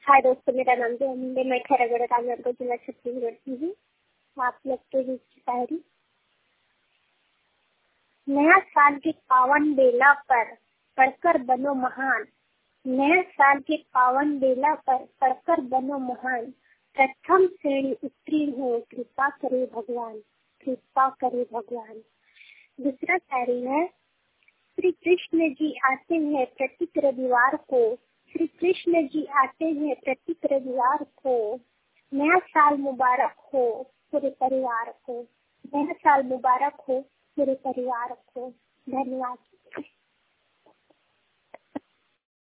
हाय दोस्तों, मेरा नाम है। मैं खैरागढ़ राजनगर जिला छत्तीसगढ़ की हूँ। आप लोग के बीच की शायरी। नया साल के पावन बेला पर पढ़कर बनो महान। नया साल के पावन बेला पर पढ़कर बनो महान। प्रथम श्रेणी उत्तीर्ण हो, कृपा करे भगवान, कृपा करे भगवान। दूसरा शायरी है। श्री कृष्ण जी आते हैं प्रत्येक रविवार को। श्री कृष्ण जी आते हैं प्रत्येक रविवार को। नया साल मुबारक हो पूरे परिवार को। नया साल मुबारक हो पूरे परिवार को। धन्यवाद।